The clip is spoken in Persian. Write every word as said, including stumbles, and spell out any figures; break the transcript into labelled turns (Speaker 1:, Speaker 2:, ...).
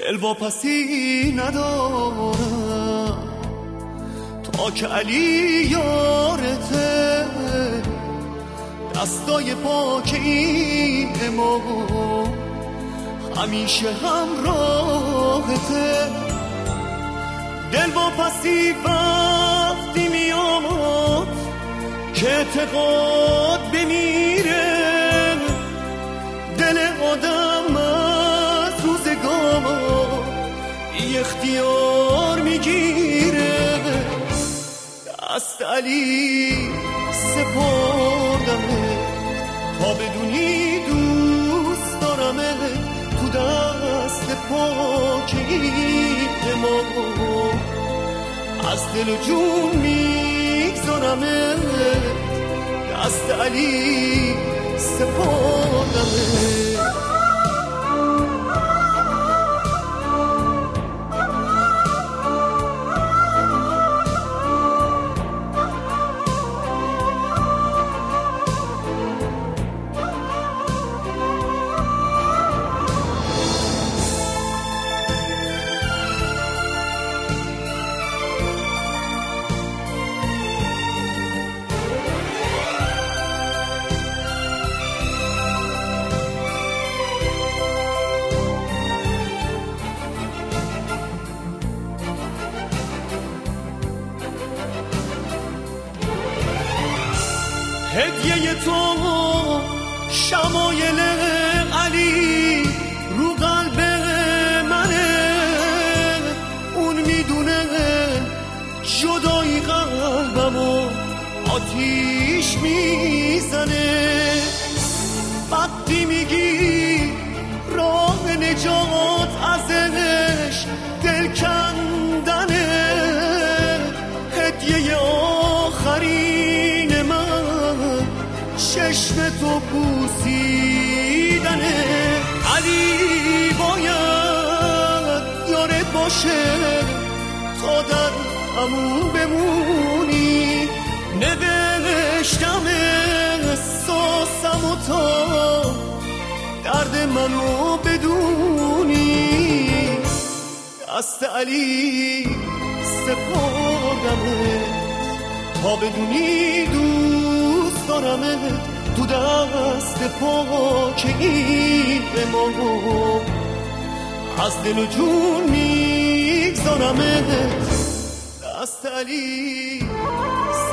Speaker 1: دل واپسی ندارم تا که علی یارته، دستای پاک این امام همیشه همراهته. دل واپسی وقتی میاد که اعتقاد بمیره، دل آدم از روزگار بی اختیار میگیره. دست علی سپردمه تا بدونی دوست دارمه، تو دست پاک این امام از دل و جون میگذارمه. دست علی سپردمه. هدیه تو شمایل علی رو قلب منه، اون میدونه جدایی قلبمو آتیش میزنه. وقتی میگی راه نجات ازش دل کندنه، هدیه آخرین من چشم تو بوسیدنه. علی باید یارت باشه تا در همون بمونی، نوشتم احساسم و تا درد منو بدونی. دست علی سپردمه تا بدونی دوست دارمه، تو دست پاک این امام از دل و جون میگذارمه. دست علی